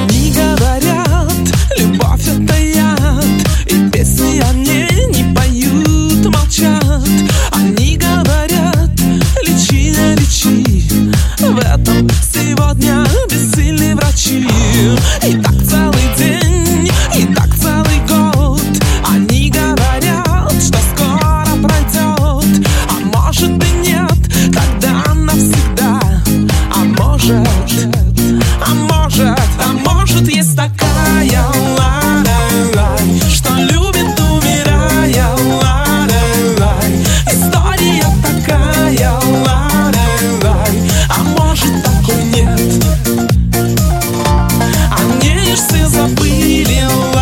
Они говорят, любовь это яд, и песни они не поют, молчат. Они говорят, лечи, не лечи, в этом сегодня бессильны врачи. И так целый день, и так целый год. Они говорят, что скоро пройдет, а может и нет, тогда навсегда. А может есть такая ла-ла-лай, что любит, умирая, ла-ла-лай. История такая, ла-ла-лай, а может такой нет. Они ж все забыли, ла-ла-лай.